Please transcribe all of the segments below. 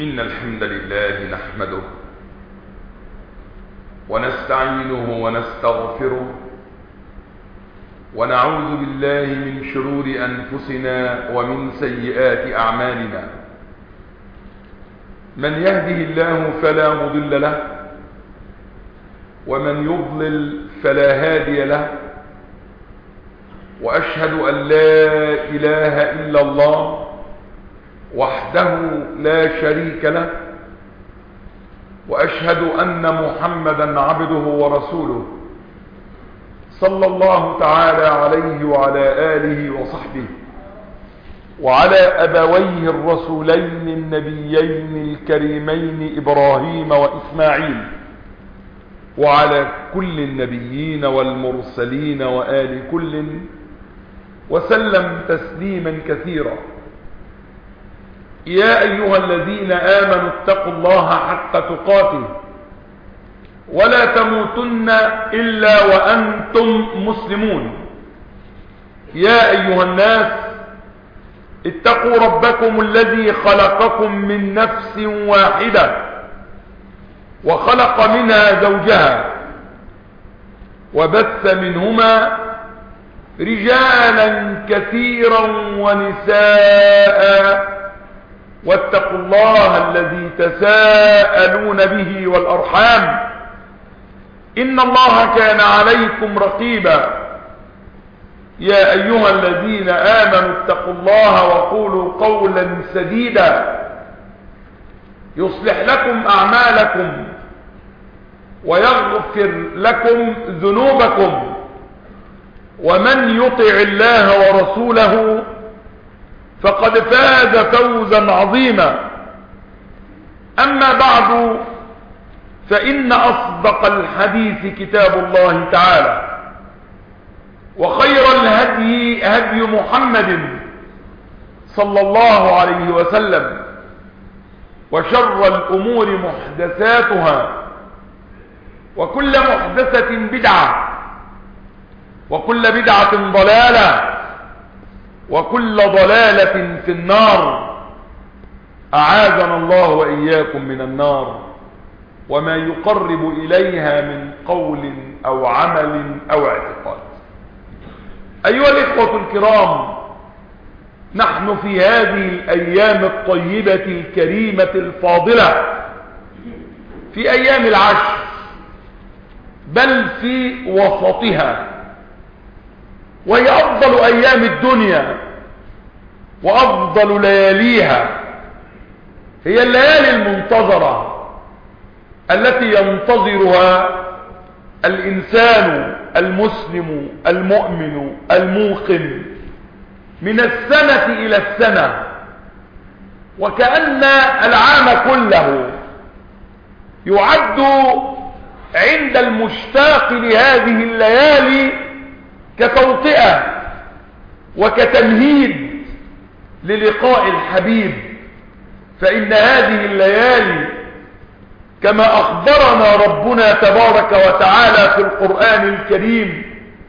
إن الحمد لله نحمده ونستعينه ونستغفره ونعوذ بالله من شرور أنفسنا ومن سيئات أعمالنا. من يهده الله فلا مضل له ومن يضلل فلا هادي له، وأشهد أن لا إله إلا الله وحده لا شريك له، وأشهد أن محمدا عبده ورسوله صلى الله تعالى عليه وعلى آله وصحبه وعلى أبويه الرسولين النبيين الكريمين إبراهيم وإسماعيل وعلى كل النبيين والمرسلين وآل كل وسلم تسليما كثيرا. يا أيها الذين آمنوا اتقوا الله حق تقاته ولا تموتن إلا وأنتم مسلمون. يا أيها الناس اتقوا ربكم الذي خلقكم من نفس واحدة وخلق منها زوجها وبث منهما رجالا كثيرا ونساء، واتقوا الله الذي تساءلون به والأرحام إن الله كان عليكم رقيبا. يا أيها الذين آمنوا اتقوا الله وقولوا قولا سديدا يصلح لكم أعمالكم ويغفر لكم ذنوبكم، ومن يطع الله ورسوله فقد فاز فوزا عظيما. أما بعد، فإن أصدق الحديث كتاب الله تعالى، وخير الهدي هدي محمد صلى الله عليه وسلم، وشر الأمور محدثاتها، وكل محدثة بدعة، وكل بدعة ضلالة، وكل ضلالة في النار. أعاذنا الله وإياكم من النار وما يقرب إليها من قول أو عمل أو اعتقاد. أيها الإخوة الكرام، نحن في هذه الأيام الطيبة الكريمة الفاضلة، في أيام العشر، بل في وسطها، وهي أفضل أيام الدنيا وأفضل لياليها. هي الليالي المنتظرة التي ينتظرها الإنسان المسلم المؤمن الموقن من السنة إلى السنة، وكأن العام كله يعد عند المشتاق لهذه الليالي كتوطئة وكتمهيد للقاء الحبيب. فإن هذه الليالي كما أخبرنا ربنا تبارك وتعالى في القرآن الكريم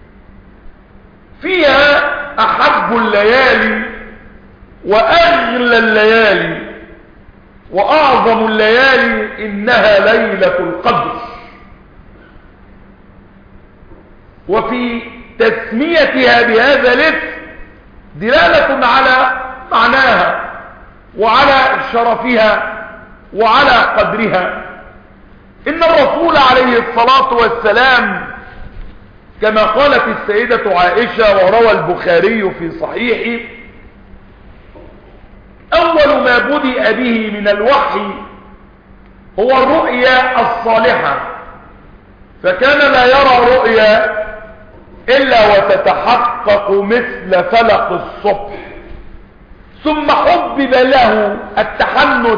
فيها أحب الليالي وأغلى الليالي وأعظم الليالي، إنها ليلة القدر. وفي تسميتها بهذا الاسم دلالة على معناها وعلى شرفها وعلى قدرها. إن الرسول عليه الصلاة والسلام كما قالت السيدة عائشة وروى البخاري في صحيحه: أول ما بدأ به من الوحي هو الرؤيا الصالحة، فكان لا يرى رؤيا إلا وتتحقق مثل فلق الصبح، ثم حبب له التحنث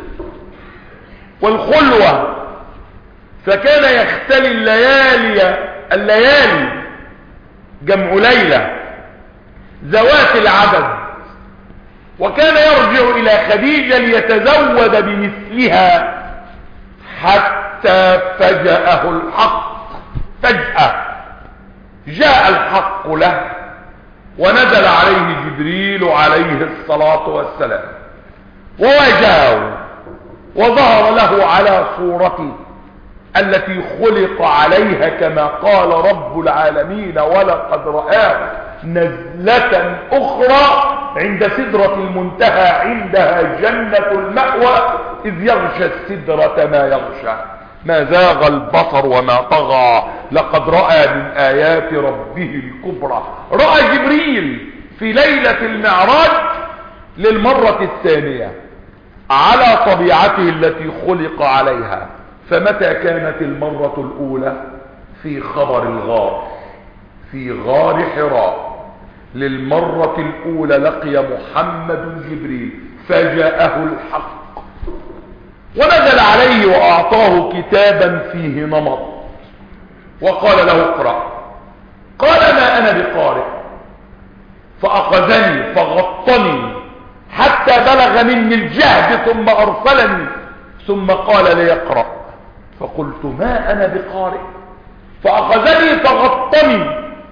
والخلوة، فكان يختلي الليالي جمع ليلة ذوات العدد، وكان يرجع إلى خديجة ليتزود بمثلها، حتى فجأه الحق. فجأة جاء الحق له ونزل عليه جبريل عليه الصلاة والسلام وواجهه وظهر له على صورته التي خلق عليها كما قال رب العالمين ولقد رآه نزلة أخرى عند سدرة المنتهى عندها جنة المأوى إذ يغشى السدرة ما يغشى ما زاغ البصر وما طغى لقد رأى من آيات ربه الكبرى. رأى جبريل في ليلة المعراج للمرة الثانية على طبيعته التي خلق عليها. فمتى كانت المرة الأولى؟ في خبر الغار، في غار حراء للمرة الأولى لقي محمد جبريل فجاءه الحق ونزل عليه وأعطاه كتابا فيه نمط وقال له اقرأ. قال ما أنا بقارئ، فأخذني فغطني حتى بلغ مني الجهد ثم أرسلني ثم قال لي اقرأ. فقلت ما أنا بقارئ، فأخذني فغطني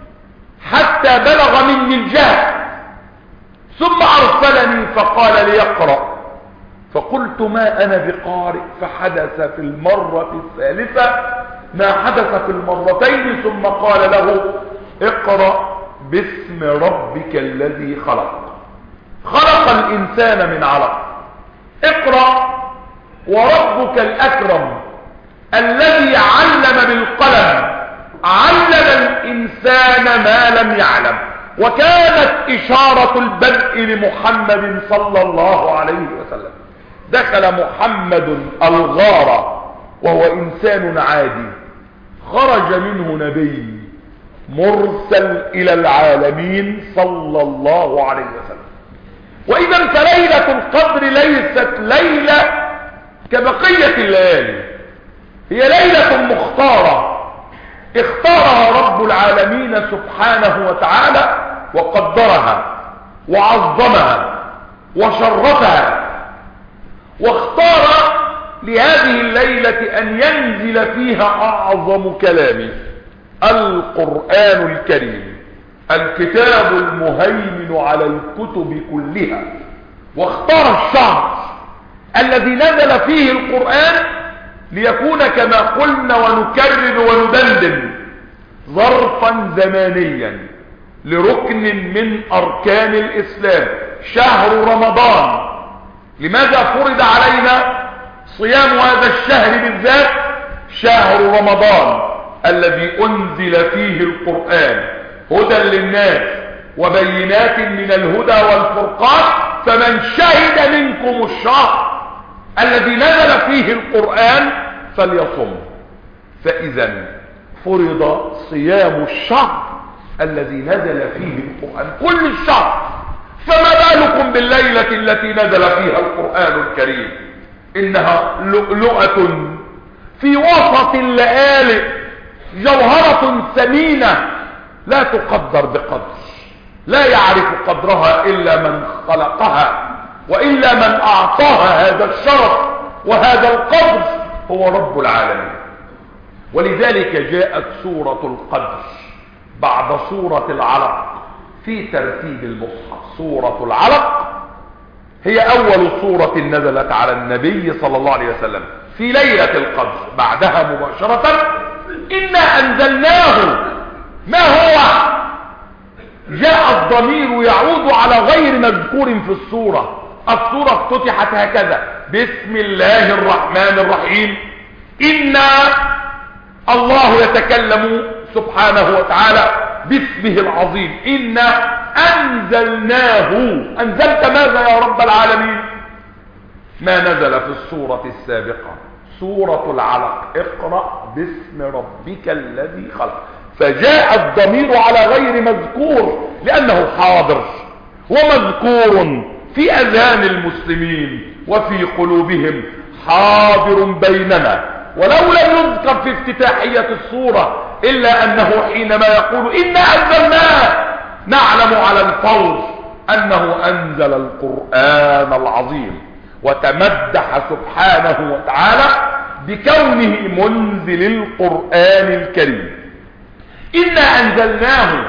حتى بلغ مني الجهد ثم أرسلني فقال لي اقرأ. فقلت ما أنا بقارئ. فحدث في المرة الثالثة ما حدث في المرتين ثم قال له اقرأ باسم ربك الذي خلق. خلق الإنسان من علق. اقرأ وربك الأكرم الذي علم بالقلم علم الإنسان ما لم يعلم. وكانت إشارة البدء لمحمد صلى الله عليه وسلم. دخل محمد الغار وهو إنسان عادي، خرج منه نبي مرسل إلى العالمين صلى الله عليه وسلم. وإذا فليلة القدر ليست ليلة كبقية الليالي، هي ليلة مختارة اختارها رب العالمين سبحانه وتعالى وقدرها وعظمها وشرفها، واختار لهذه الليلة أن ينزل فيها أعظم كلامه القرآن الكريم، الكتاب المهيمن على الكتب كلها. واختار الشهر الذي نزل فيه القرآن ليكون كما قلنا ونكرر وندندن ظرفا زمانيا لركن من أركان الإسلام، شهر رمضان. لماذا فرض علينا صيام هذا الشهر بالذات؟ شهر رمضان الذي أنزل فيه القرآن هدى للناس وبينات من الهدى والفرقان، فمن شهد منكم الشهر الذي نزل فيه القرآن فليصم. فإذا فرض صيام الشهر الذي نزل فيه القرآن كل الشهر، فما بالكم بالليلة التي نزل فيها القرآن الكريم؟ إنها لؤلؤة في وسط الليالي، جوهرة ثمينة لا تقدر بقدر، لا يعرف قدرها إلا من خلقها، وإلا من أعطاها هذا الشرف وهذا القدر هو رب العالمين. ولذلك جاءت سورة القدر بعد سورة العلق في ترتيب المصحف. سورة العلق هي أول سورة نزلت على النبي صلى الله عليه وسلم في ليلة القدر. بعدها مباشرة إنا أنزلناه. ما هو؟ جاء الضمير يعود على غير مذكور في السورة. السورة افتتحت هكذا: بسم الله الرحمن الرحيم. إنا، الله يتكلم سبحانه وتعالى باسمه العظيم. إنا أنزلناه. أنزلت ماذا يا رب العالمين؟ ما نزل في السورة السابقة، سورة العلق: اقرأ باسم ربك الذي خلق. فجاء الضمير على غير مذكور لأنه حاضر ومذكور في أذهان المسلمين وفي قلوبهم، حاضر بيننا. ولو لم يذكر في افتتاحية السورة إلا أنه حينما يقول إنا أنزلناه نعلم على الفور أنه أنزل القرآن العظيم، وتمدح سبحانه وتعالى بكونه منزل القرآن الكريم. إنا أنزلناه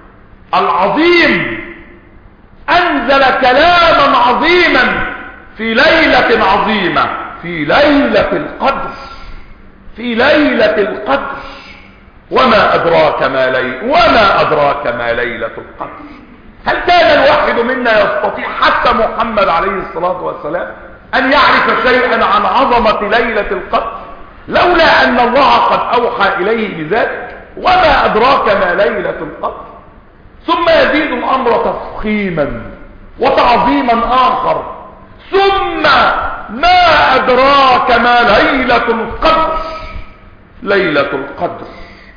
العظيم، أنزل كلاما عظيما في ليلة عظيمة، في ليلة القدر، في ليلة القدر. وما أدراك ما ليلة القدر. هل كان الواحد منا يستطيع، حتى محمد عليه الصلاة والسلام، أن يعرف شيئا عن عظمة ليلة القدر لولا أن الله قد أوحى إليه بذلك؟ وما أدراك ما ليلة القدر. ثم يزيد الأمر تفخيما وتعظيما آخر: ثم ما أدراك ما ليلة القدر. ليلة القدر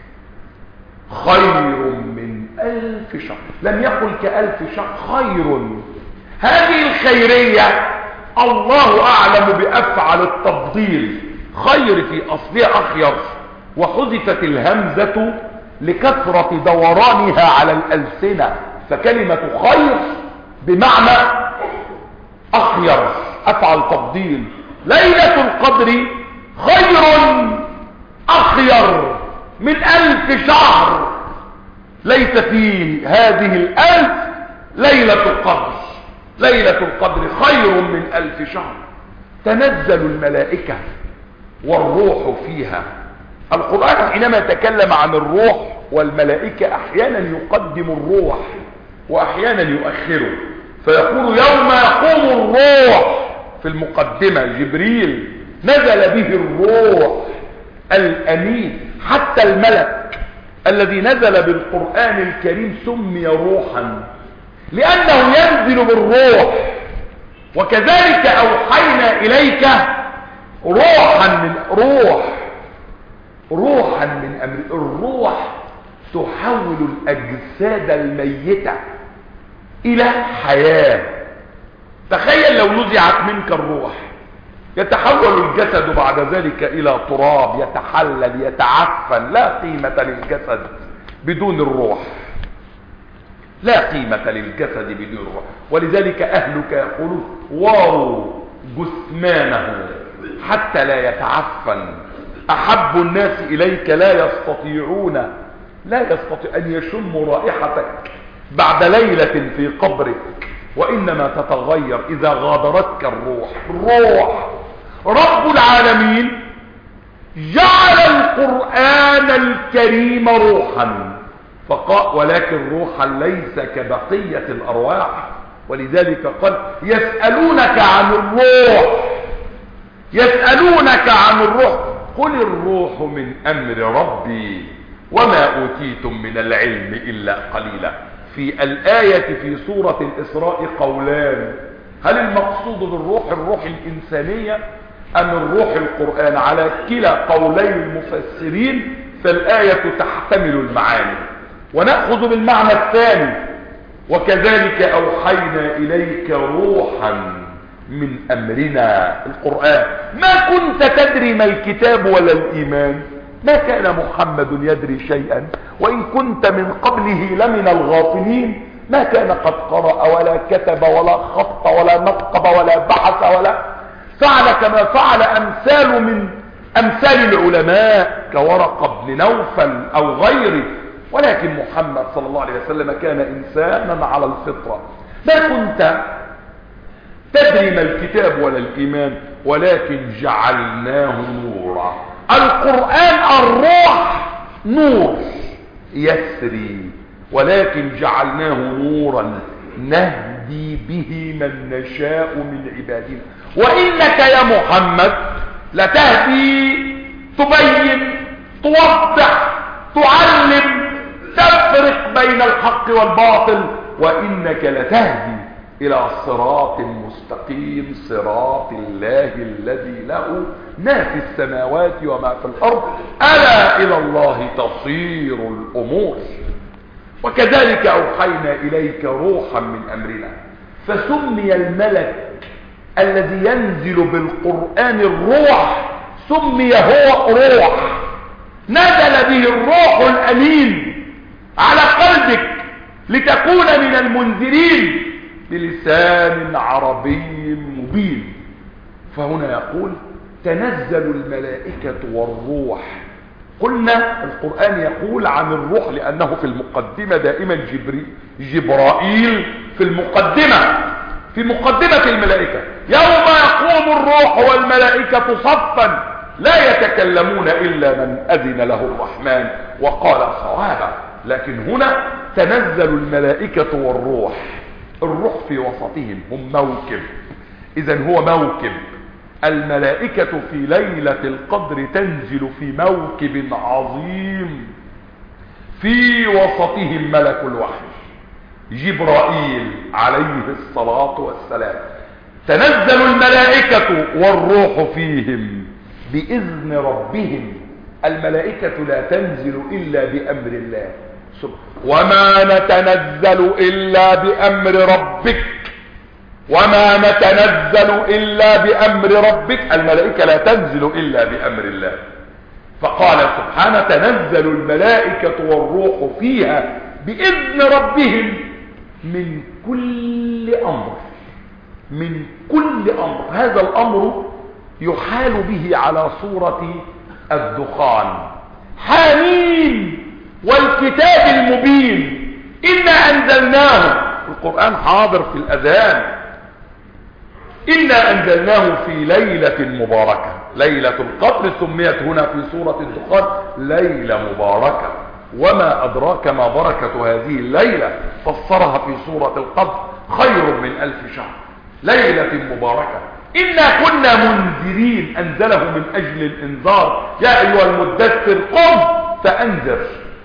خير من 1000 شهر. لم يقل ك1000 شهر، خير. هذه الخيرية الله أعلم بأفعل التفضيل. خير في أصلها أخير، وحذفت الهمزة لكثرة دورانها على الألسنة، فكلمة خير بمعنى أخير، أفعل تفضيل. ليلة القدر خير أخير من 1000 شهر. ليس في هذه 1000 ليلة القدر. ليلة القدر خير من 1000 شهر. تنزل الملائكة والروح فيها. القرآن حينما يتكلم عن الروح والملائكة أحيانا يقدم الروح وأحيانا يؤخره، فيقول يوم يقوم الروح. في المقدمة جبريل نزل به الروح الأمين. حتى الملك الذي نزل بالقرآن الكريم سمي روحا لأنه ينزل بالروح. وكذلك أوحينا إليك روحا من أمر. الروح تحول الأجساد الميتة إلى حياة. تخيل لو نزعت منك الروح، يتحول الجسد بعد ذلك إلى تراب، يتحلل، يتعفن. لا قيمة للجسد بدون الروح. لا قيمة للجسد بدون الروح. ولذلك أهلك يقولون واروا جثمانه حتى لا يتعفن. أحب الناس إليك لا يستطيع أن يشموا رائحتك بعد ليلة في قبرك، وإنما تتغير إذا غادرتك الروح. رب العالمين جعل القرآن الكريم روحا، ولكن روحا ليس كبقية الأرواح. ولذلك قال يسألونك عن الروح قل الروح من أمر ربي وما أوتيتم من العلم إلا قليلا. في الآية في سورة الإسراء قولان: هل المقصود بالروح الروح الإنسانية أم الروح القرآن؟ على كلا قولي المفسرين فالآية تحتمل المعاني، ونأخذ بالمعنى الثاني: وكذلك أوحينا إليك روحا من أمرنا. القرآن ما كنت تدري ما الكتاب ولا الإيمان، ما كان محمد يدري شيئا، وإن كنت من قبله لمن الغافلين. ما كان قد قرأ ولا كتب ولا خط ولا نقب ولا بحث ولا فعل كما فعل أمثال العلماء كورقة بن نوفل أو غيره. ولكن محمد صلى الله عليه وسلم كان إنسانا على الفطرة. ما كنت تدري ما الكتاب ولا الإيمان ولكن جعلناه نورا. القرآن الروح نور يسري، ولكن جعلناه نورا نهدي به من نشاء من عبادنا. وإنك يا محمد لتهدي، تبين، توضح، تعلم، تفرق بين الحق والباطل. وإنك لتهدي إلى صراط مستقيم، صراط الله الذي له ما في السماوات وما في الأرض، ألا إلى الله تصير الأمور. وكذلك أوحينا إليك روحا من أمرنا. فسمي الملك الذي ينزل بالقرآن الروح، سمي هو روح. نزل به الروح الأمين على قلبك لتكون من المنذرين بلسان عربي مبين. فهنا يقول تنزل الملائكة والروح. قلنا القرآن يقول عن الروح لأنه في المقدمة دائما جبرائيل في المقدمة، في مقدمة الملائكة. يوم يقوم الروح والملائكة صفا لا يتكلمون إلا من أذن له الرحمن وقال صوابا. لكن هنا تنزل الملائكة والروح، الروح في وسطهم، هم موكب. إذن هو موكب. الملائكة في ليلة القدر تنزل في موكب عظيم في وسطهم ملك الوحي جبرائيل عليه الصلاة والسلام. تنزل الملائكة والروح فيهم بإذن ربهم. الملائكة لا تنزل إلا بأمر الله. وما نتنزل إلا بأمر ربك، وما نتنزل إلا بأمر ربك. الملائكة لا تنزل إلا بأمر الله. فقال سبحانه تنزل الملائكة والروح فيها بإذن ربهم من كل أمر، من كل أمر. هذا الأمر يحال به على صورة الدخان. حامين والكتاب المبين إنا أنزلناه، القرآن حاضر في الأذان، إنا أنزلناه في ليلة مباركة. ليلة القدر سميت هنا في سورة الدخان ليلة مباركة. وما أدراك ما بركة هذه الليلة، فسرها في سورة القدر خير من 1000 شهر. ليلة مباركة إنا كنا منذرين، أنزله من أجل الإنذار. يا أيها المدثر قم فأنذر.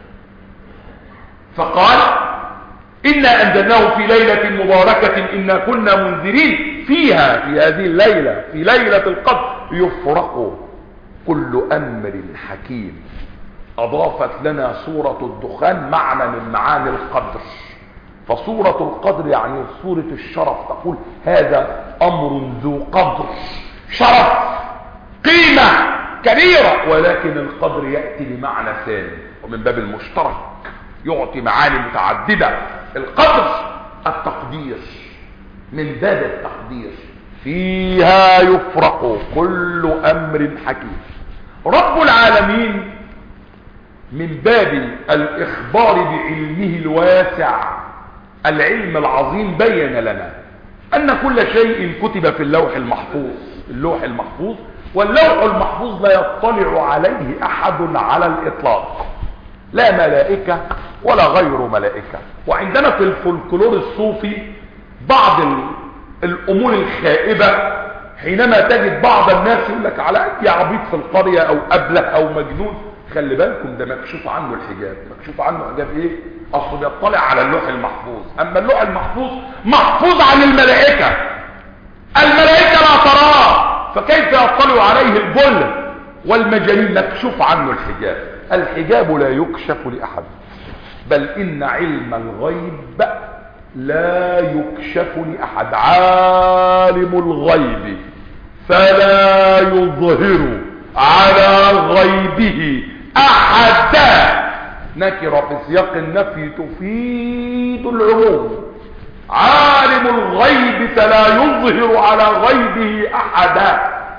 فقال إنا أنزلناه في ليلة مباركة إنا كنا منذرين فيها، في هذه الليلة، في ليلة القدر يفرق كل أمر حكيم. أضافت لنا سورة الدخان معنى من معاني القدر. فسورة القدر يعني سورة الشرف، تقول هذا أمر ذو قدر، شرف، قيمة كبيرة. ولكن القدر يأتي بمعنى ثاني ومن باب المشترك، يعطي معاني متعددة. القدر التقدير، من باب التقدير. فيها يفرق كل أمر حكيم. رب العالمين من باب الإخبار بعلمه الواسع، العلم العظيم، بين لنا أن كل شيء كتب في اللوح المحفوظ. اللوح المحفوظ، واللوح المحفوظ لا يطلع عليه أحد على الإطلاق، لا ملائكة ولا غير ملائكة. وعندنا في الفولكلور الصوفي بعض الأمور الخائبة، حينما تجد بعض الناس يقول لك على أي عبيط في القرية أو أبله أو مجنون، خلي بالكم ده مكشوف عنه الحجاب. مكشوف عنه حجاب إيه؟ أصله بيطلع على اللوح المحفوظ. أما اللوح المحفوظ محفوظ عن الملائكة، الملائكة لا تراه، فكيف يطلع عليه الجل والمجانين؟ مكشوف عنه الحجاب. الحجاب لا يكشف لأحد، بل إن علم الغيب لا يكشف لأحد. عالم الغيب فلا يظهر على غيبه أحدا. نكرة في سياق النفي تفيد العموم. عالم الغيب فلا يظهر على غيبه أحدا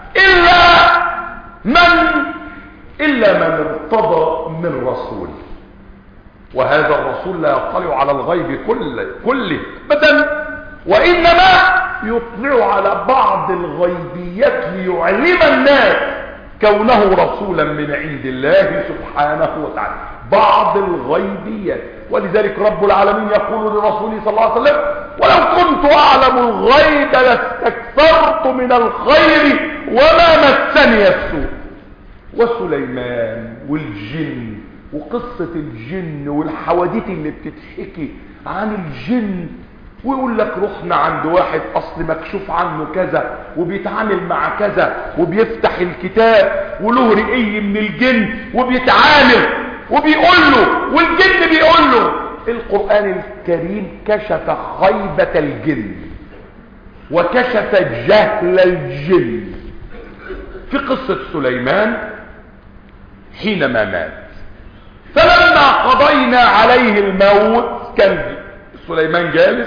إلا من ارتضى من رسول. وهذا الرسول لا يطلع على الغيب كله أبدا، وإنما يطلع على بعض الغيبيات ليعلم الناس كونه رسولا من عند الله سبحانه وتعالى. بعض الغيبيات. ولذلك رب العالمين يقول لرسوله صلى الله عليه وسلم ولو كنت أعلم الغيب لاستكثرت من الخير وما مسني السوء. وسليمان والجن، وقصة الجن والحواديت اللي بتتحكي عن الجن، ويقول لك رحنا عند واحد اصل مكشوف عنه كذا وبيتعامل مع كذا وبيفتح الكتاب وله رئي من الجن وبيتعامل وبيقول له، والجن بيقول له. القرآن الكريم كشف خيبة الجن وكشف جهل الجن في قصة سليمان حينما مات. فلما قضينا عليه الموت كان سليمان جالس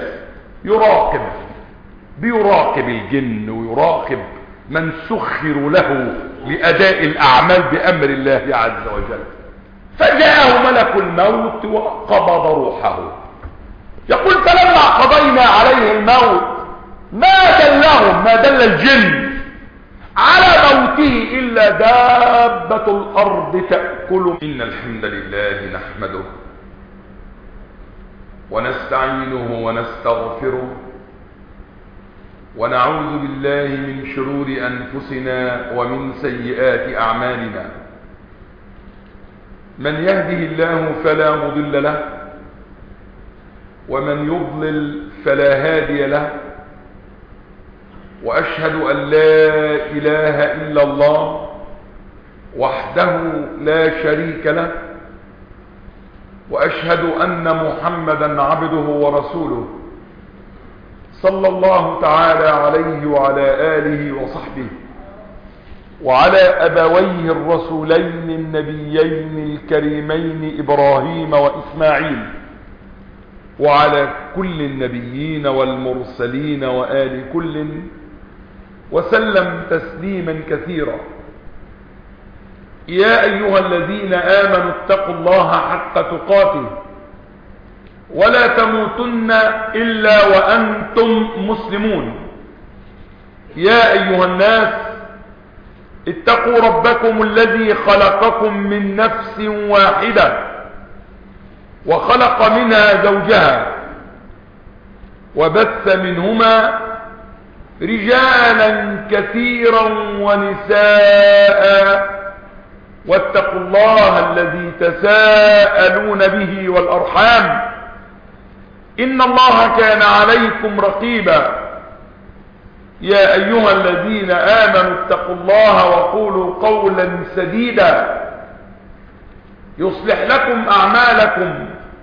بيراقب الجن ويراقب من سخر له لأداء الأعمال بأمر الله عز وجل. فجاءه ملك الموت وقبض روحه. يقول فلما قضينا عليه الموت ما دلهم، ما دل الجن على موته إلا دابة الأرض تأكل. إن الحمد لله نحمده ونستعينه ونستغفره ونعوذ بالله من شرور أنفسنا ومن سيئات أعمالنا. من يهده الله فلا مضل له ومن يضلل فلا هادي له، وأشهد أن لا إله إلا الله وحده لا شريك له، وأشهد أن محمدا عبده ورسوله صلى الله تعالى عليه وعلى آله وصحبه وعلى أبويه الرسولين النبيين الكريمين إبراهيم وإسماعيل وعلى كل النبيين والمرسلين وآل كل وسلم تسليما كثيرا. يا أيها الذين آمنوا اتقوا الله حق تقاته ولا تموتن إلا وأنتم مسلمون. يا أيها الناس اتقوا ربكم الذي خلقكم من نفس واحدة وخلق منها زوجها وبث منهما رجالا كثيرا ونساء، واتقوا الله الذي تساءلون به والأرحام إن الله كان عليكم رقيبا. يا أيها الذين آمنوا اتقوا الله وقولوا قولا سديدا يصلح لكم أعمالكم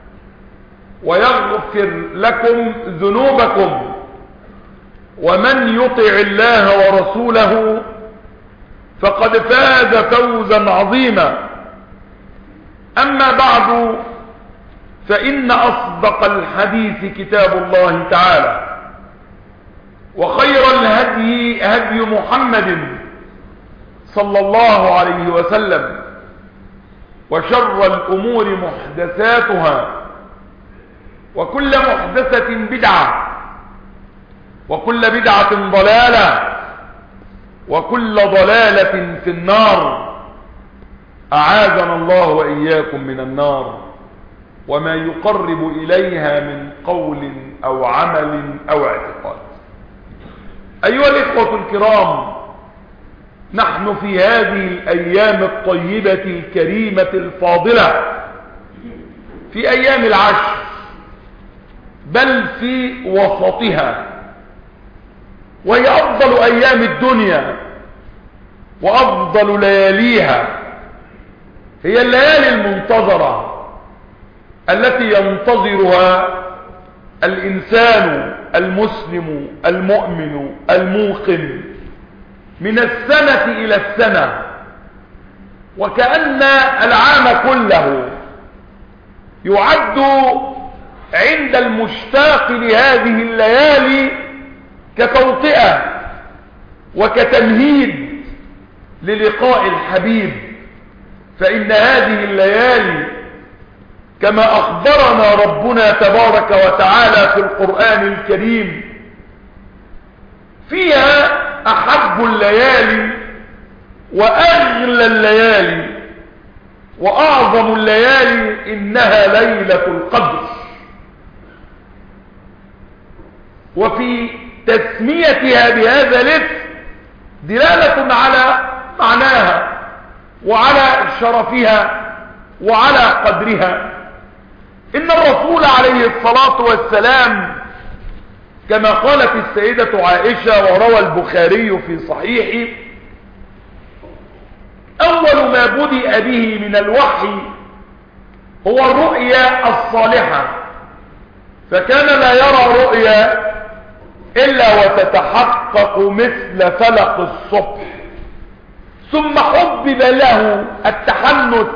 ويغفر لكم ذنوبكم، ومن يطع الله ورسوله فقد فاز فوزا عظيما. أما بعد، فإن أصدق الحديث كتاب الله تعالى، وخير الهدي هدي محمد صلى الله عليه وسلم، وشر الأمور محدثاتها، وكل محدثة بدعة، وكل بدعة ضلالة، وكل ضلالة في النار. أعاذنا الله وإياكم من النار وما يقرب إليها من قول أو عمل أو اعتقاد. أيها الإخوة الكرام، نحن في هذه الأيام الطيبة الكريمة الفاضلة، في أيام العشر، بل في وسطها، وهي أفضل أيام الدنيا وأفضل لياليها. هي الليالي المنتظرة التي ينتظرها الإنسان المسلم المؤمن الموقن من السنة إلى السنة، وكأن العام كله يعد عند المشتاق لهذه الليالي كتوطئة وكتمهيد للقاء الحبيب. فإن هذه الليالي كما أخبرنا ربنا تبارك وتعالى في القرآن الكريم فيها أحب الليالي وأغلى الليالي وأعظم الليالي، إنها ليلة القدر. وفي تسميتها بهذا الاسم دلالة على معناها وعلى شرفها وعلى قدرها. إن الرسول عليه الصلاة والسلام كما قالت السيدة عائشة وروى البخاري في صحيحه: أول ما بدأ به من الوحي هو الرؤيا الصالحة، فكان لا يرى رؤيا إلا وتتحقق مثل فلق الصبح، ثم حبب له التحنث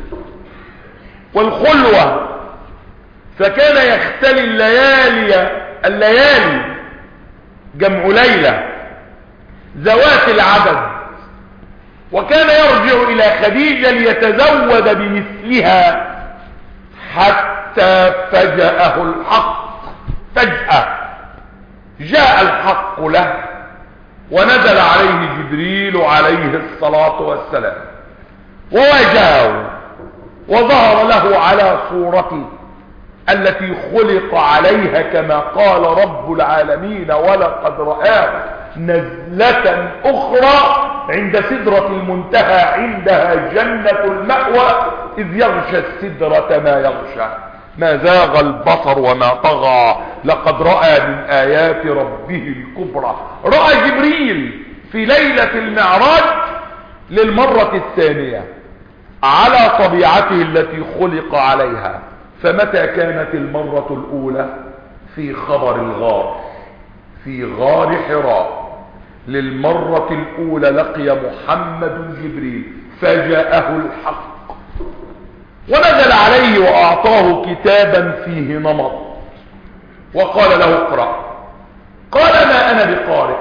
والخلوة، فكان يختلي الليالي جمع ليلة ذوات العدد، وكان يرجع إلى خديجة ليتزود بمثلها حتى فجأه الحق فجأة. جاء الحق له ونزل عليه جبريل عليه الصلاة والسلام وواجهه وظهر له على صورته التي خلق عليها كما قال رب العالمين ولقد رآه نزلة أخرى عند سدرة المنتهى عندها جنة المأوى إذ يغشى السدرة ما يغشى ما زاغ البصر وما طغى لقد رأى من آيات ربه الكبرى. رأى جبريل في ليلة المعراج للمرة الثانية على طبيعته التي خلق عليها. فمتى كانت المرة الأولى؟ في خبر الغار، في غار حراء للمرة الأولى لقي محمد جبريل فجاءه الحق ونزل عليه وأعطاه كتابا فيه نمط وقال له اقرأ. قال ما أنا بقارئ،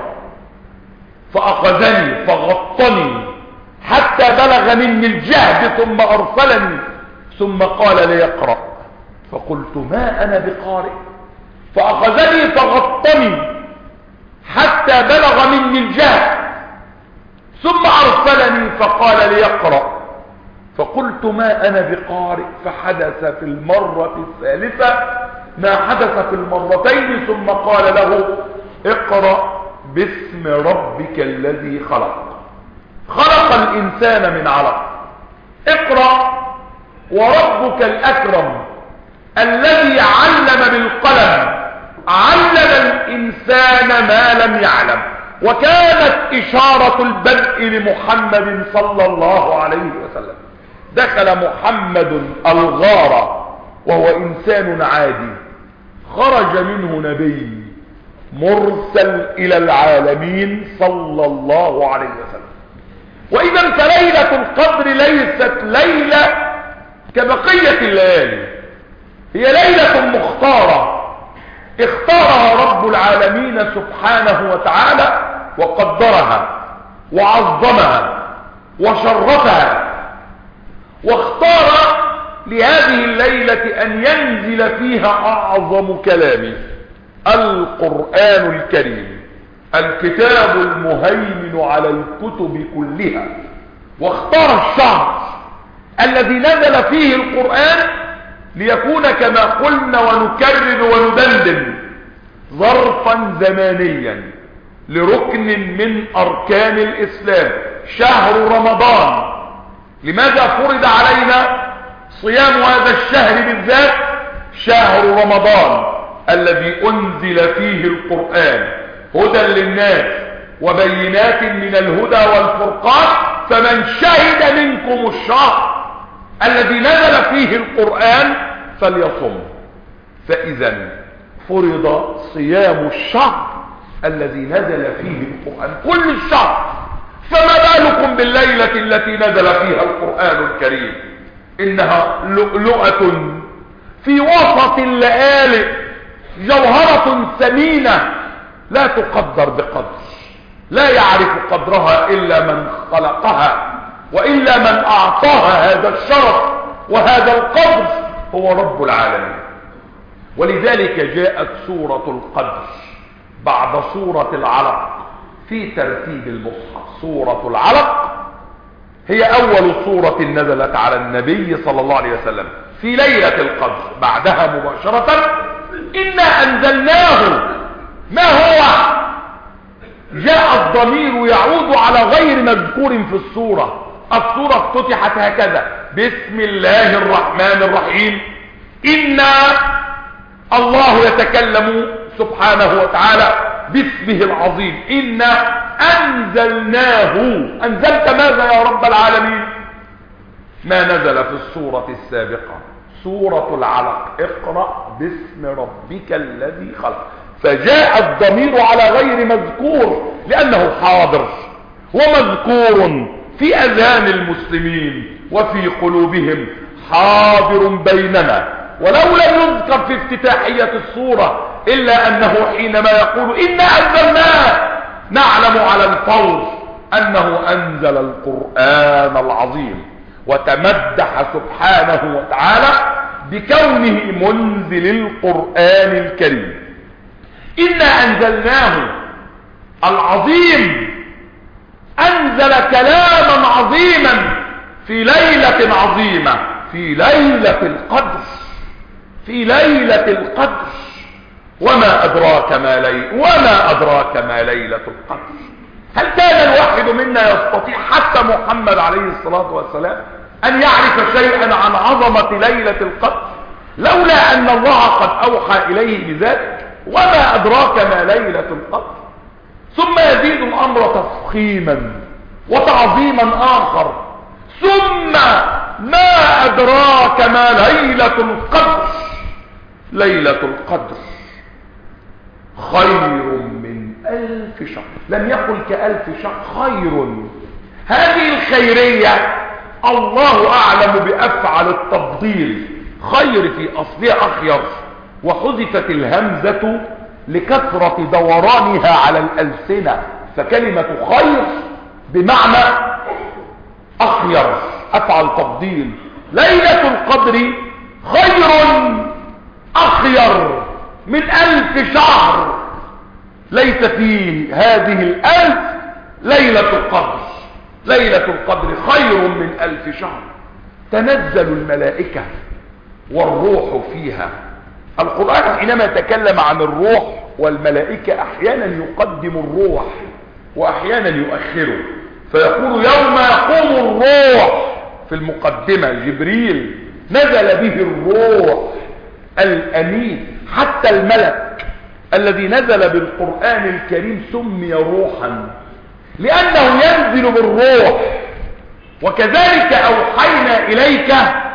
فأخذني فغطني حتى بلغ مني الجهد ثم أرسلني ثم قال لي اقرأ. فقلت ما أنا بقارئ، فأخذني فغطني حتى بلغ مني الجهد ثم أرسلني فقال لي اقرأ. فقلت ما أنا بقارئ، فحدث في المرة الثالثة ما حدث في المرتين ثم قال له اقرأ باسم ربك الذي خلق. خلق الإنسان من علق. اقرأ وربك الأكرم الذي علم بالقلم علم الإنسان ما لم يعلم. وكانت إشارة البدء لمحمد صلى الله عليه وسلم. دخل محمد الغار وهو إنسان عادي، خرج منه نبي مرسل إلى العالمين صلى الله عليه وسلم. وإذا فليلة القدر ليست ليلة كبقية الليالي، هي ليلة مختارة اختارها رب العالمين سبحانه وتعالى وقدرها وعظمها وشرفها، واختار لهذه الليلة أن ينزل فيها أعظم كلامه القرآن الكريم، الكتاب المهيمن على الكتب كلها. واختار الشهر الذي نزل فيه القرآن ليكون كما قلنا ونكرر وندندن ظرفا زمانيا لركن من أركان الإسلام، شهر رمضان. لماذا فرض علينا صيام هذا الشهر بالذات؟ شهر رمضان الذي أنزل فيه القرآن هدى للناس وبينات من الهدى والفرقان، فمن شهد منكم الشهر الذي نزل فيه القرآن فليصم. فإذا فرض صيام الشهر الذي نزل فيه القرآن كل الشهر، فما بالكم بالليلة التي نزل فيها القرآن الكريم؟ إنها لؤلؤة في وسط الليالي، جوهرة ثمينة لا تقدر بقدر، لا يعرف قدرها إلا من خلقها، وإلا من أعطاها هذا الشرف وهذا القدر هو رب العالمين. ولذلك جاءت سورة القدر بعد سورة العلق في ترتيب المصحف. سورة العلق هي أول سورة نزلت على النبي صلى الله عليه وسلم في ليلة القدر، بعدها مباشرة إنا أنزلناه. ما هو؟ جاء الضمير يعود على غير مذكور في السورة. السورة افتتحت هكذا: بسم الله الرحمن الرحيم. إنا، الله يتكلم سبحانه وتعالى باسمه العظيم. إنا أنزلناه. أنزلت ماذا يا رب العالمين؟ ما نزل في السورة السابقة، سورة العلق: اقرأ باسم ربك الذي خلق. فجاء الضمير على غير مذكور لأنه حاضر ومذكور في أذهان المسلمين وفي قلوبهم، حاضر بيننا. ولو لم يذكر في افتتاحية السورة إلا أنه حينما يقول إنا أنزلناه نعلم على الفور أنه أنزل القرآن العظيم، وتمدح سبحانه وتعالى بكونه منزل القرآن الكريم. إنا أنزلناه العظيم أنزل كلاما عظيما في ليلة عظيمة، في ليلة القدر، في ليلة القدر. وما أدراك ما ليلة القدر. هل كان الواحد منا يستطيع، حتى محمد عليه الصلاة والسلام، أن يعرف شيئا عن عظمة ليلة القدر لولا أن الله قد أوحى إليه بذلك؟ وما أدراك ما ليلة القدر. ثم يزيد الأمر تفخيما وتعظيما آخر، ثم ما أدراك ما ليلة القدر. ليلة القدر خير من 1000 شهر. لم يقل ك1000 شهر، خير. هذه الخيرية الله أعلم بأفعل التفضيل. خير في أصلها أخير، وحذفت الهمزة لكثرة دورانها على الألسنة، فكلمة خير بمعنى أخير، أفعل تفضيل. ليلة القدر خير أخير من 1000 شهر. ليس في هذه 1000 ليلة القدر. ليلة القدر خير من 1000 شهر. تنزل الملائكة والروح فيها. القرآن حينما تكلم عن الروح والملائكة أحيانا يقدم الروح وأحيانا يؤخره، فيقول يوم يقوم الروح. في المقدمة جبريل نزل به الروح الأمين. حتى الملك الذي نزل بالقرآن الكريم سمي روحا لأنه ينزل بالروح. وكذلك أوحينا إليك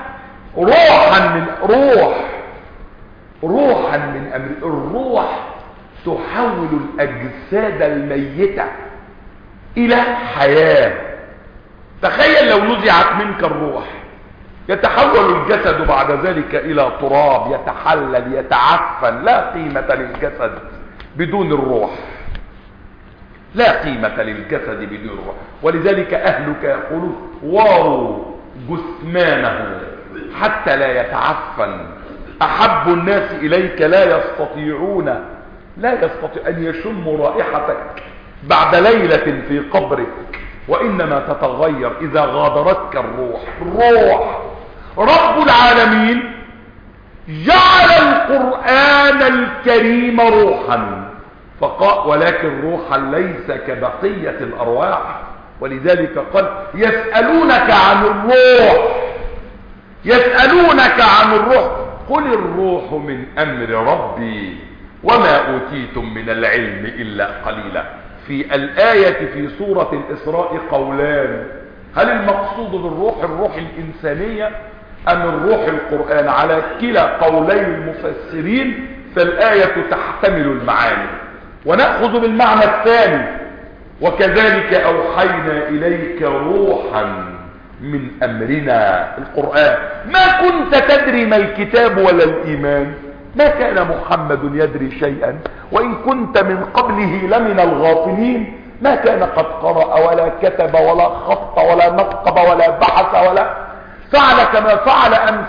روحا من أمر. الروح تحول الأجساد الميتة إلى حياة. تخيل لو نزعت منك الروح، يتحول الجسد بعد ذلك إلى تراب، يتحلل، يتعفن. لا قيمة للجسد بدون الروح. لا قيمة للجسد بدون الروح. ولذلك أهلك يقولون واروا جثمانه حتى لا يتعفن. أحب الناس إليك لا يستطيع أن يشموا رائحتك بعد ليلة في قبرك، وإنما تتغير إذا غادرتك الروح. رب العالمين جعل القرآن الكريم روحا، ولكن روحا ليس كبقية الأرواح. ولذلك قال يسألونك عن الروح قل الروح من أمر ربي وما أوتيتم من العلم إلا قليلا. في الآية في سورة الإسراء قولان: هل المقصود بالروح الروح الإنسانية أم الروح القرآن؟ على كلا قولي المفسرين فالآية تحتمل المعاني، ونأخذ بالمعنى الثاني: وكذلك أوحينا إليك روحا من أمرنا. القرآن ما كنت تدري ما الكتاب ولا الإيمان، ما كان محمد يدري شيئا، وإن كنت من قبله لمن الغافلين. ما كان قد قرأ ولا كتب ولا خط ولا نقب ولا بحث ولا فعل كما فعل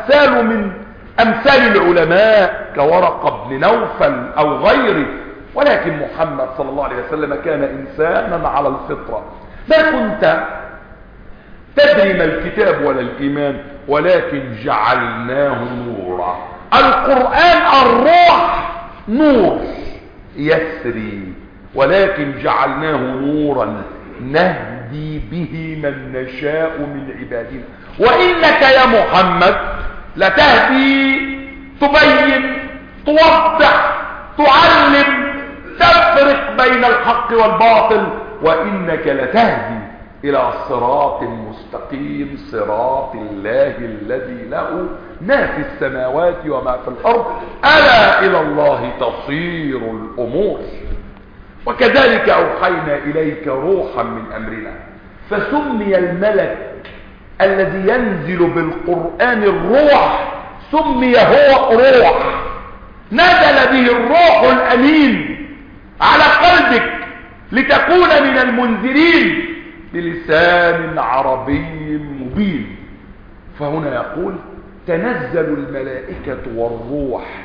أمثال العلماء كورقة بن نوفل أو غيره. ولكن محمد صلى الله عليه وسلم كان إنسانا على الفطرة. ما كنت تدري ما الكتاب ولا الإيمان ولكن جعلناه نورا. القرآن الروح نور يسري، ولكن جعلناه نورا نهدي به من نشاء من عبادنا. وإنك يا محمد لتهدي، تبين، توضح، تعلم، تفرق بين الحق والباطل. وإنك لتهدي إلى صراط مستقيم، صراط الله الذي له ما في السماوات وما في الأرض، ألا إلى الله تصير الأمور. وكذلك أوحينا إليك روحا من أمرنا. فسمي الملك الذي ينزل بالقرآن الروح، سمي هو روح. نزل به الروح الأمين على قلبك لتكون من المنذرين بلسان عربي مبين. فهنا يقول تنزل الملائكة والروح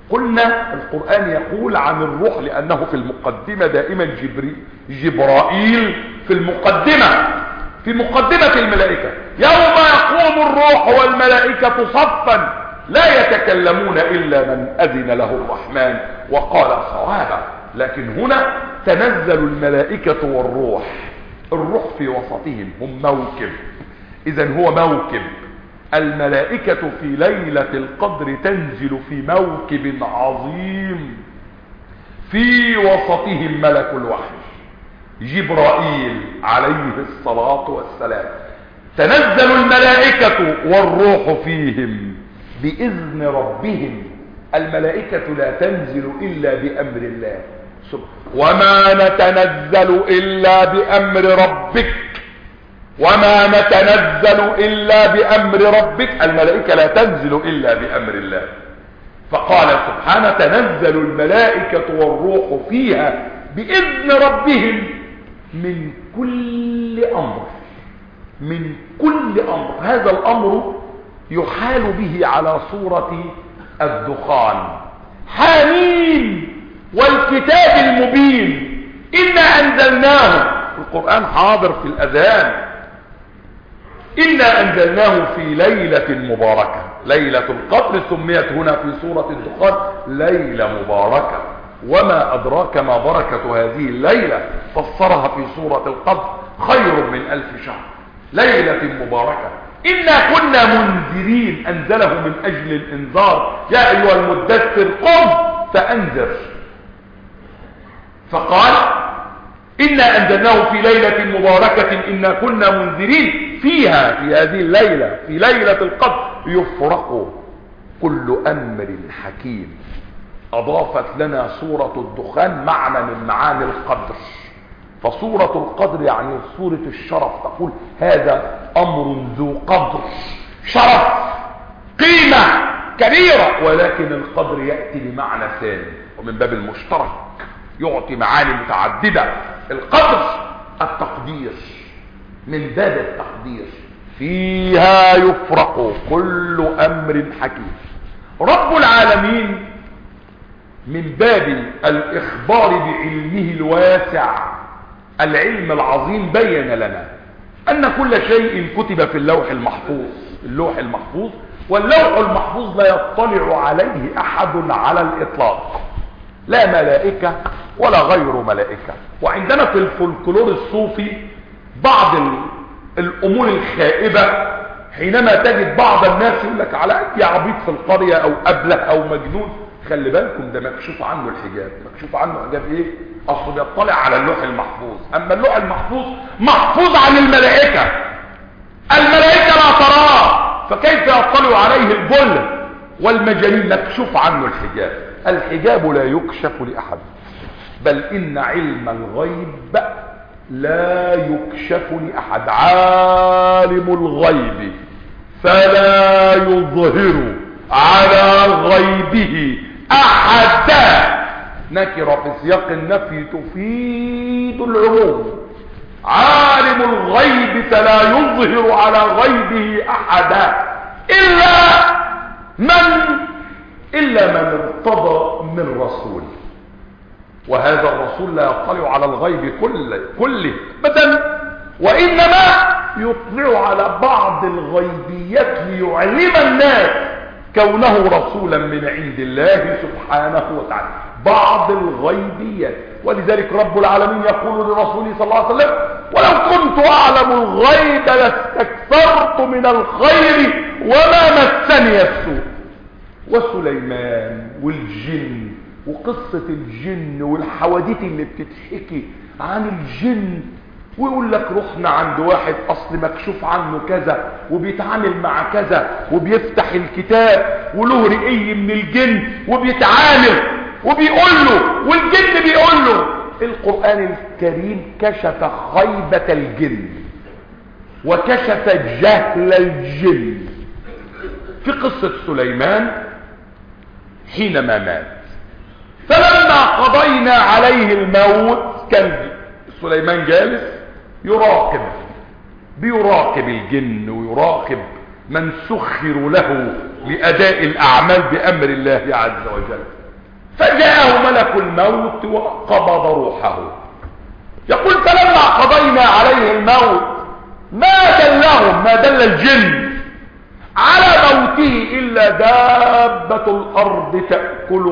قلنا القرآن يقول عن الروح لأنه في المقدمة دائما جبرائيل في المقدمة، في مقدمة الملائكة. يوم يقوم الروح والملائكة صفا لا يتكلمون إلا من أذن له الرحمن وقال صوابا. لكن هنا تنزل الملائكة والروح، الروح في وسطهم، هم موكب. إذن هو موكب. الملائكة في ليلة القدر تنزل في موكب عظيم في وسطهم ملك الوحي جبرائيل عليه الصلاة والسلام. تنزل الملائكة والروح فيهم بإذن ربهم. الملائكة لا تنزل إلا بأمر الله وما نتنزل إلا بأمر ربك، وما نتنزل إلا بأمر ربك. الملائكة لا تنزل إلا بأمر الله. فقال سبحانه تنزل الملائكة والروح فيها بإذن ربهم من كل أمر، من كل أمر. هذا الأمر يحال به على صورة الدخان. حميم والكتاب المبين إنا أنزلناه، القرآن حاضر في الأذان، إنا أنزلناه في ليلة مباركة. ليلة القدر سميت هنا في سورة الدخان ليلة مباركة. وما أدراك ما بركة هذه الليلة، فسرها في سورة القدر خير من 1000 شهر. ليلة مباركة إنا كنا منذرين، أنزله من أجل الإنذار. يا أيها المدثر قم فأنذر. فقال إنا أنزلناه في ليلة مباركة إنا كنا منذرين فيها، في هذه الليلة، في ليلة القدر يفرق كل أمر حكيم. أضافت لنا سورة الدخان معنى من معاني القدر. فسورة القدر يعني سورة الشرف، تقول هذا أمر ذو قدر، شرف، قيمة كبيرة. ولكن القدر يأتي بمعنى ثاني ومن باب المشترك، يعطي معاني متعددة. القدر التقدير، من باب التقدير. فيها يفرق كل أمر حكيم. رب العالمين من باب الإخبار بعلمه الواسع، العلم العظيم، بين لنا أن كل شيء كتب في اللوح المحفوظ. اللوح المحفوظ، واللوح المحفوظ لا يطلع عليه أحد على الإطلاق، لا ملائكة ولا غير ملائكة. وعندنا في الفولكلور الصوفي بعض الأمور الخائبة، حينما تجد بعض الناس يقول لك على أي عبيط في القرية أو أبله أو مجنون، خلي بالكم ده مكشوف عنه الحجاب. مكشوف عنه حجاب ايه؟ اصله بيطلع على اللوح المحفوظ. اما اللوح المحفوظ محفوظ عن الملائكة، الملائكة لا تراه، فكيف يطلع عليه الجل والمجانين؟ مكشوف عنه الحجاب. الحجاب لا يكشف لأحد، بل إن علم الغيب لا يكشف لأحد. عالم الغيب فلا يظهر على غيبه أحدا. نكرة في سياق النفي تفيد العموم. عالم الغيب فلا يظهر على غيبه أحدا إلا من ارتضى من رسول. وهذا الرسول لا يطلع على الغيب كله بدل، وإنما يطلع على بعض الغيبيات ليعلم الناس كونه رسولا من عند الله سبحانه وتعالى. بعض الغيبيات. ولذلك رب العالمين يقول لرسوله صلى الله عليه وسلم ولو كنت أعلم الغيب لاستكثرت من الخير وما مسني السوء. وسليمان والجن، وقصة الجن والحواديت اللي بتتحكي عن الجن، ويقول لك رحنا عند واحد اصل مكشوف عنه كذا وبيتعامل مع كذا وبيفتح الكتاب وله رئي من الجن وبيتعامل وبيقول له، والجن بيقول له. القرآن الكريم كشف خيبة الجن وكشف جهل الجن في قصة سليمان حينما مات. فلما قضينا عليه الموت كان سليمان جالس بيراقب الجن ويراقب من سخر له لأداء الأعمال بأمر الله عز وجل. فجاءه ملك الموت وقبض روحه. يقول فلما قضينا عليه الموت ما دلهم، ما دل الجن على موته إلا دابة الأرض تأكل